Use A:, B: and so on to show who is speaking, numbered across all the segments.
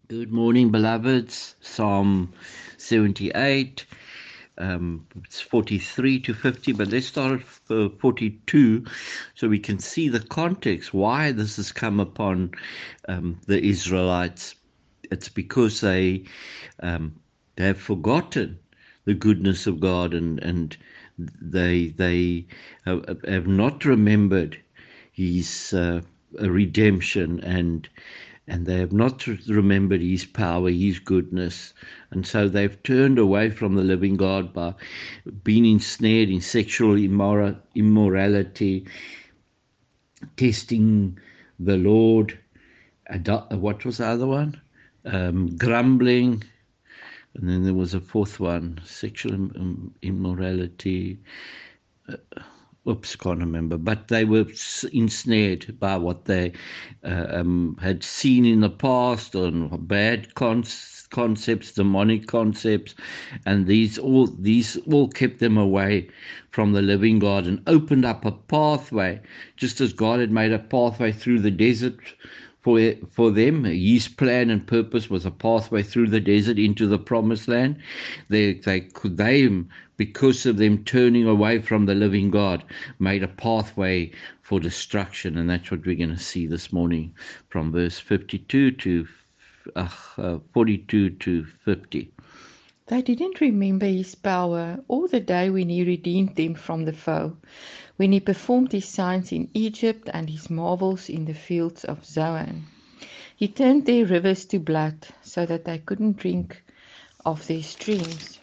A: Good morning, beloveds. Psalm 78. It's 43 to 50, but let's start at 42 so we can see the context, why this has come upon the Israelites. It's because um, they have forgotten the goodness of God, and they have not remembered his redemption, and they have not remembered his power, his goodness. And so they've turned away from the living God by being ensnared in sexual immorality, testing the Lord. What was the other one? Grumbling. And then there was a fourth one, sexual immorality. Oops, can't remember. But they were ensnared by what they had seen in the past, on bad concepts, demonic concepts, and these all kept them away from the living God and opened up a pathway, just as God had made a pathway through the desert for them. His plan and purpose was a pathway through the desert into the promised land. They because of them turning away from the living God, made a pathway for destruction, and that's what we're going to see this morning from verse 52 to 42 to 50.
B: They didn't remember his power or the day when he redeemed them from the foe, when he performed his signs in Egypt and his marvels in the fields of Zoan. He turned their rivers to blood so that they couldn't drink of their streams.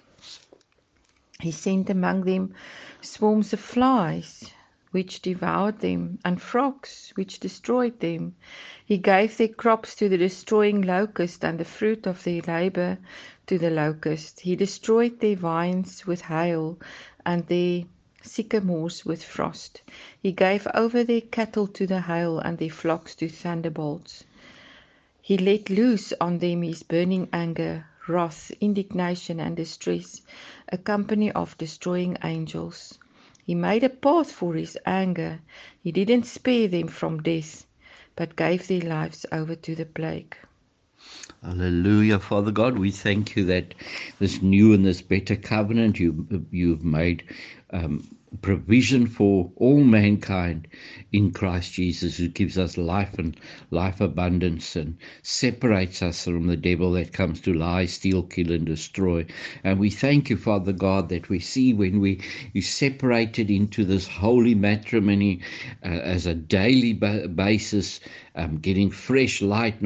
B: He sent among them swarms of flies, which devoured them, and frogs, which destroyed them. He gave their crops to the destroying locust, and the fruit of their labor to the locust. He destroyed their vines with hail, and their sycamores with frost. He gave over their cattle to the hail, and their flocks to thunderbolts. He let loose on them his burning anger, wrath, indignation, and distress, a company of destroying angels. He made a path for his anger. He didn't spare them from death, but gave their lives over to the plague.
A: Hallelujah, Father God. We thank you that this new and this better covenant you've made provision for all mankind in Christ Jesus, who gives us life and life abundance and separates us from the devil that comes to lie, steal, kill, and destroy. And we thank you, Father God, that we see when you separated into this holy matrimony as a daily basis, getting fresh light,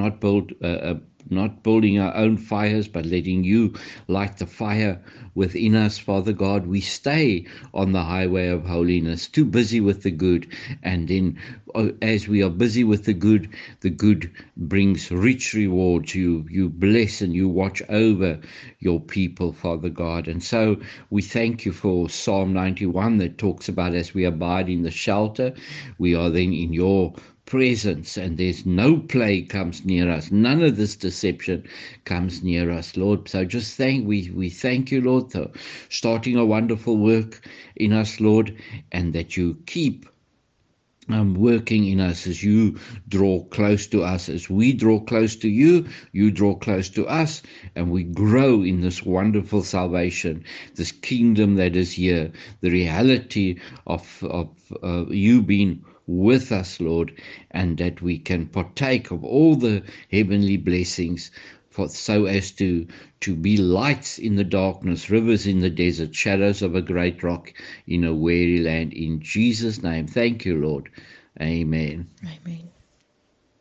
A: not building our own fires, but letting you light the fire within us, Father God. We stay on the highway of holiness, too busy with the good. And then as we are busy with the good brings rich rewards. You bless and you watch over your people, Father God. And so we thank you for Psalm 91 that talks about as we abide in the shelter, we are then in your presence, and there's no plague comes near us. None of this deception comes near us, Lord. So just we thank you, Lord, for starting a wonderful work in us, Lord, and that you keep working in us as you draw close to us. As we draw close to you, you draw close to us, and we grow in this wonderful salvation, this kingdom that is here, the reality of you being with us, Lord, and that we can partake of all the heavenly blessings, so as to be lights in the darkness, rivers in the desert, shadows of a great rock in a weary land. In Jesus' name, thank you, Lord. Amen.
B: Amen.